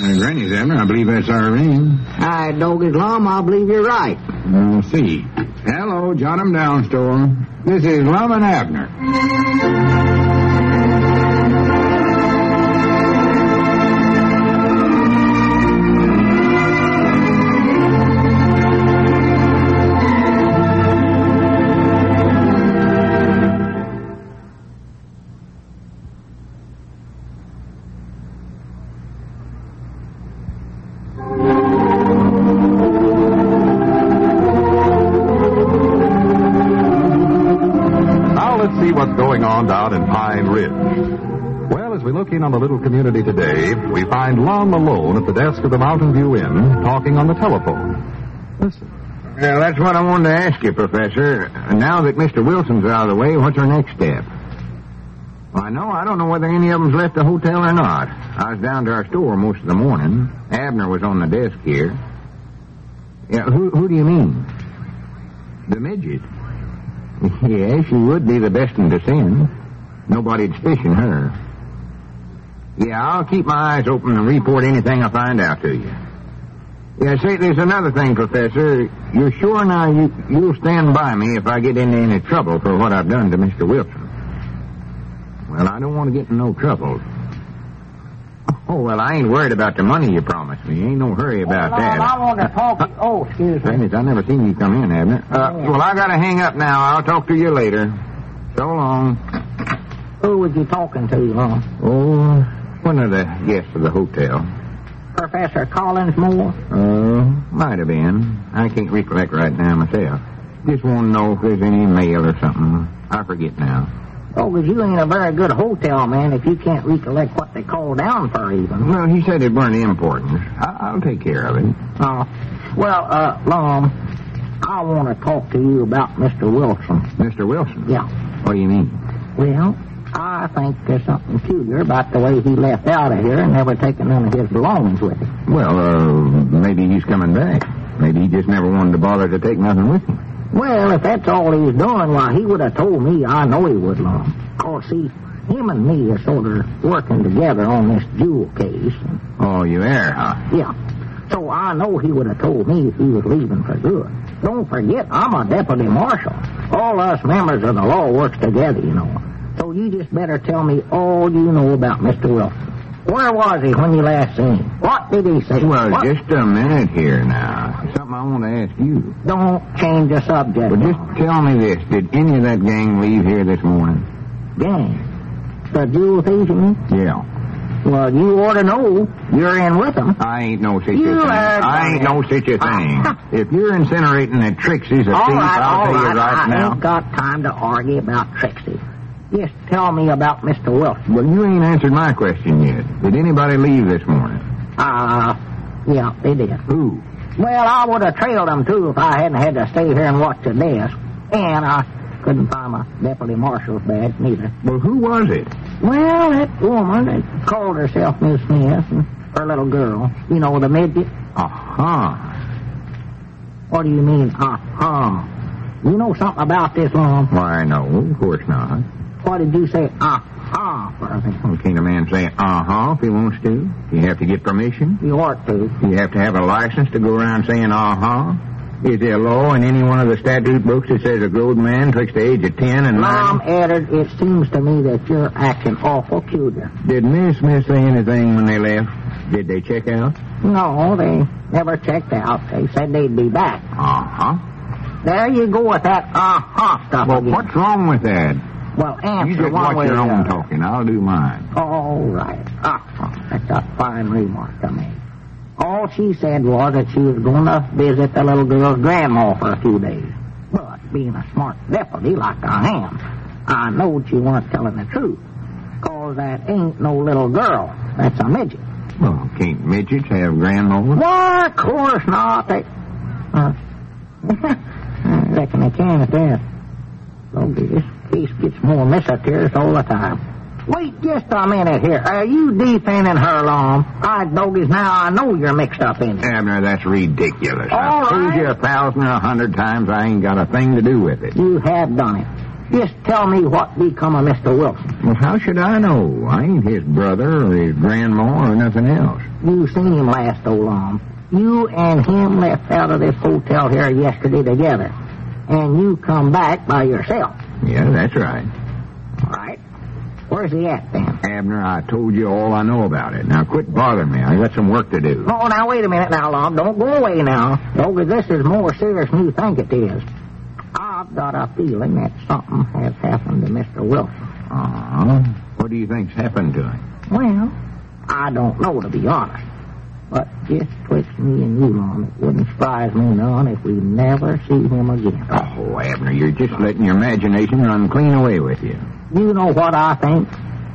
Granny's, Abner. I believe that's Irene. Hi, Doggy's Lum. I believe you're right. We'll see. Hello, jot 'em down, store. This is Lum and Abner. What's going on down in Pine Ridge. Well, as we look in on the little community today, we find Lum alone at the desk of the Mountain View Inn, talking on the telephone. Listen. Well, that's what I wanted to ask you, Professor. Now that Mr. Wilson's out of the way, what's our next step? Well, I don't know whether any of them's left the hotel or not. I was down to our store most of the morning. Abner was on the desk here. Yeah, who do you mean? The midget? Yeah, she would be the best one to send. Nobody'd suspicion her. Yeah, I'll keep my eyes open and report anything I find out to you. Yeah, say, there's another thing, Professor. You're sure now you'll stand by me if I get into any trouble for what I've done to Mr. Wilson? Well, I don't want to get in no trouble. Oh, well, I ain't worried about the money you promised me. Ain't no hurry about that. I want to talk to you. Oh, excuse me. Goodness, I never seen you come in, Abner. Well, I gotta hang up now. I'll talk to you later. So long. Who was you talking to, Lum? Oh, one of the guests of the hotel. Professor Collins Moore? Might have been. I can't recollect right now myself. Just want to know if there's any mail or something. I forget now. Oh, because you ain't a very good hotel man if you can't recollect what they call down for even. Well, he said it weren't important. I'll take care of it. Well, Lum, I want to talk to you about Mr. Wilson. Mr. Wilson? Yeah. What do you mean? Well, I think there's something peculiar about the way he left out of here and never taken none of his belongings with him. Well, maybe he's coming back. Maybe he just never wanted to bother to take nothing with him. Well, if that's all he's doing, why, he would have told me. I know he would, Lum. Of course, see, him and me are sort of working together on this jewel case. Oh, you are, huh? Yeah. So I know he would have told me if he was leaving for good. Don't forget, I'm a deputy marshal. All us members of the law works together, you know. So you just better tell me all you know about Mr. Wilson. Where was he when you last seen him? What did he say? Well, just a minute here now. Something I want to ask you. Don't change the subject. Well, just tell me this. Did any of that gang leave here this morning? Gang? The jewel thieves, you mean? Yeah. Well, you ought to know. You're in with them. I ain't no such a thing. I ain't no such a thing. If you're incinerating that Trixie's a thief, I'll tell you right now. I ain't got time to argue about Trixie. Just tell me about Mr. Wilson. Well, you ain't answered my question yet. Did anybody leave this morning? Yeah, they did. Who? Well, I would have trailed them, too, if I hadn't had to stay here and watch the desk. And I couldn't find my deputy marshal's badge, neither. Well, who was it? Well, that woman that called herself Miss Smith and her little girl. You know, the midget. What do you mean, You know something about this, Lum? Why, no, of course not. What did you say, for? Well, can't a man say, if he wants to? You have to get permission? You ought to. You have to have a license to go around saying, Is there a law in any one of the statute books that says a grown man twixt the age of 10 and 9? Lum, Eddard, it seems to me that you're acting awful peculiar. Did Miss Smith say anything when they left? Did they check out? No, they never checked out. They said they'd be back. There you go with that stuff Well, again. what's wrong with that? Well, answer you just one watch way your or own the other. talking. I'll do mine. All right. That's a fine remark I made. All she said was that she was going to visit the little girl's grandma for a few days. But being a smart deputy like I am, I knowed she weren't telling the truth. 'Cause that ain't no little girl. That's a midget. Well, can't midgets have grandmas? Why, of course not. They... I reckon they can at that. Okay, this case gets more mysterious all the time. Wait just a minute here. Are you defending her, Lum? Doggies, now I know you're mixed up in it. Abner, that's ridiculous. All I've told right. you 1,000 or 100 times I ain't got a thing to do with it. You have done it. Just tell me what become of Mr. Wilson. Well, how should I know? I ain't his brother or his grandma or nothing else. you seen him last so long. You and him left out of this hotel here yesterday together. And you come back by yourself. Yeah, that's right. All right. Where's he at, then? Abner, I told you all I know about it. Now, quit bothering me. I got some work to do. Oh, now, wait a minute now, Lon. Don't go away now. Doggy, this is more serious than you think it is. I've got a feeling that something has happened to Mr. Wilson. What do you think's happened to him? Well, I don't know, to be honest. But just twixt me and you, Lon, it wouldn't surprise me none if we never see him again. Oh, Abner, you're just letting your imagination run clean away with you. You know what I think?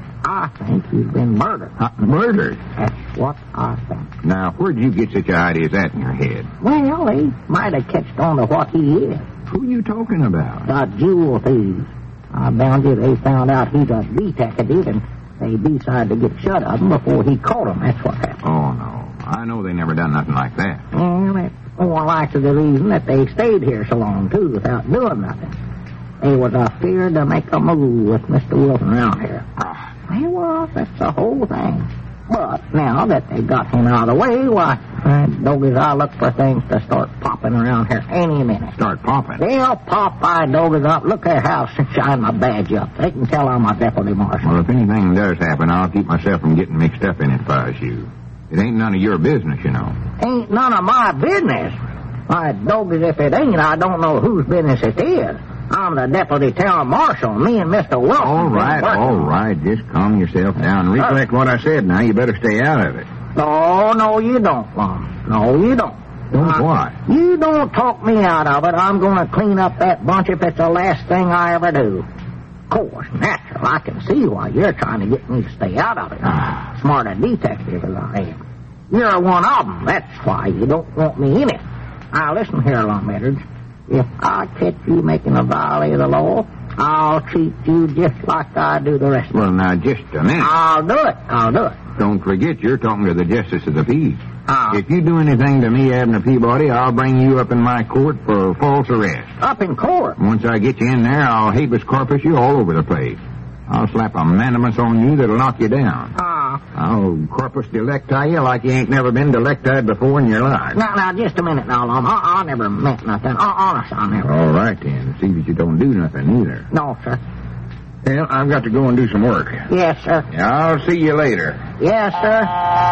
I think he's been murdered. Murdered? That's what I think. Now, where'd you get such an idea as that in your head? Well, they might have catched on to what he is. Who are you talking about? The jewel thieves. I bound you they found out he's a detective, and they decided to get shut of him before he caught them. That's what happened. Oh, no. I know they never done nothing like that. Well, that's more likely the reason that they stayed here so long, too, without doing nothing. They was afeard to make a move with Mr. Wilson around here. Well, that's the whole thing. But now that they got him out of the way, why, doggies, I look for things to start popping around here any minute. Start popping? They'll pop by doggies up. Look at how shine my badge up. They can tell I'm a deputy marshal. Well, if anything does happen, I'll keep myself from getting mixed up in it if I was you. It ain't none of your business, you know. Ain't none of my business? Why, doggies, if it ain't, I don't know whose business it is. I'm the deputy town marshal. Me and Mr. Wilson. All right. Just calm yourself down. Recollect what I said now. You better stay out of it. Oh, no, you don't, Lon. No, you don't. Don't what? You don't talk me out of it. I'm going to clean up that bunch if it's the last thing I ever do. Of course, natural. I can see why you're trying to get me to stay out of it. Smart a detective as I am. You're one of them. That's why you don't want me in it. Now, listen here, Lon Metters. If I catch you making a violation of the law, I'll treat you just like I do the rest of them. Well, now, just a minute. I'll do it. Don't forget, you're talking to the Justice of the Peace. If you do anything to me, Abner Peabody, I'll bring you up in my court for false arrest. Up in court? Once I get you in there, I'll habeas corpus you all over the place. I'll slap a mandamus on you that'll knock you down. I'll corpus delecti you like you ain't never been delectied before in your life. Now, just a minute now, Lon. I never meant nothing. Honest, I never. All right, then. See that you don't do nothing either. No, sir. Well, I've got to go and do some work. Yes, sir. I'll see you later. Yes, sir.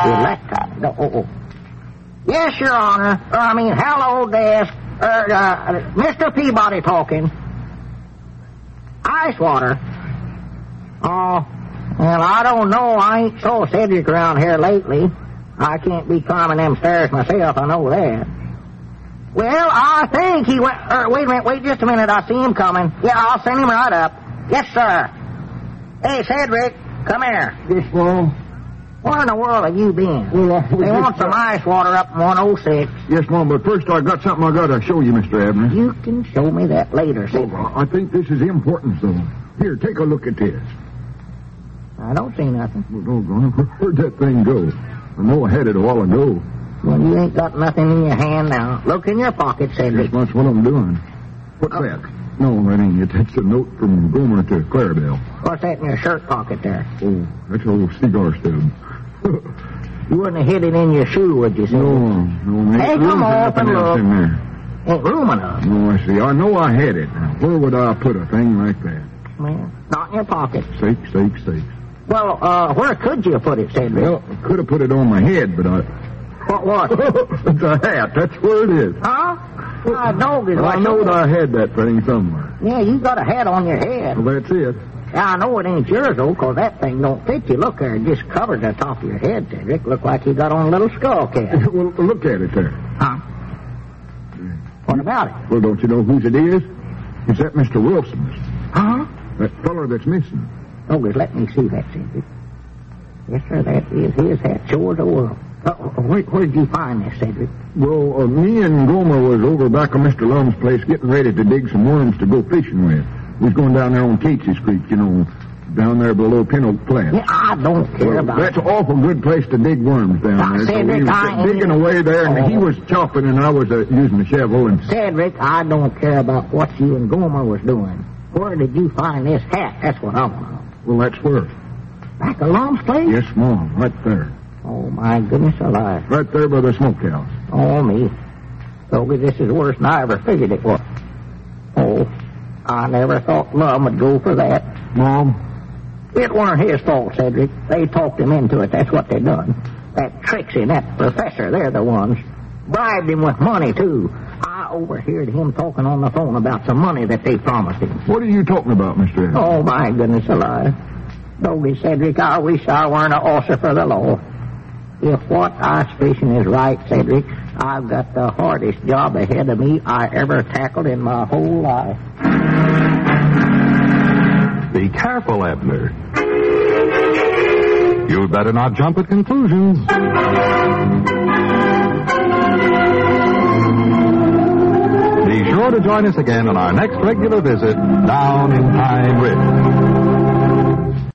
Delecti. Yes, Your Honor. Hello, desk. Mr. Peabody talking. Ice water. Oh, well, I don't know. I ain't saw Cedric around here lately. I can't be climbing them stairs myself, I know that. Well, I think he went... wait a minute, wait just a minute. I see him coming. Yeah, I'll send him right up. Yes, sir. Hey, Cedric, come here. Yes, Mom. Where in the world have you been? Well, they want some ice water up in 106. Yes, Mom, but first I got something I got to show you, Mr. Abner. You can show me that later, Cedric. I think this is important, though. Here, take a look at this. I don't see nothing. Well, doggone it. Where'd that thing go? I know I had it a while ago. Well, you ain't got nothing in your hand now. Look in your pocket, Cedric. Yes, that's what I'm doing. What's that? No, that ain't it. That's a note from Gomer to Clarabelle. What's that in your shirt pocket there? Oh, that's a little cigar stub. You wouldn't have hid it in your shoe, would you, Cedric? No. Hey, come off and look. In there. Ain't room enough. No, I see. I know I had it. Now, where would I put a thing like that? Well, not in your pocket. Sakes. Well, where could you put it, Cedric? Well, I could have put it on my head, but I... What? It's a hat. That's where it is. Huh? I know I had that thing somewhere. Yeah, you got a hat on your head. Well, that's it. Yeah, I know it ain't yours, though, because that thing don't fit you. Look there, it just covers the top of your head, Cedric. Look like you got on a little skull cap. Well, look at it there. Huh? What about it? Well, don't you know whose it is? It's that Mr. Wilson's. Huh? That feller that's missing. Oh, just let me see that, Cedric. Yes, sir, that is his hat. Sure as the world. Where'd you find this, Cedric? Well, me and Gomer was over back on Mr. Lum's place getting ready to dig some worms to go fishing with. We was going down there on Cates's Creek, you know, down there below Pin Oak Flat. Yeah, I don't care about that's an awful good place to dig worms down there. Cedric, so we was digging away there, and he was chopping, and I was using the shovel. And Cedric, I don't care about what you and Gomer was doing. Where did you find this hat? That's what I want to know. Well, that's where. Back of Lum's place? Yes, Mom, right there. Oh, my goodness alive. Right there by the smokehouse. Oh, me. Toby, this is worse than I ever figured it was. Oh, I never thought Lum would go for that. Mom? It weren't his fault, Cedric. They talked him into it. That's what they done. That Trixie and that professor, they're the ones. Bribed him with money, too. I overheard him talking on the phone about some money that they promised him. What are you talking about, Mr. Evans? Oh, my goodness alive. Toby, Cedric, I wish I weren't an officer for the law. If what I suspicion is right, Cedric, I've got the hardest job ahead of me I ever tackled in my whole life. Be careful, Abner. You'd better not jump at conclusions. Be sure to join us again on our next regular visit down in time.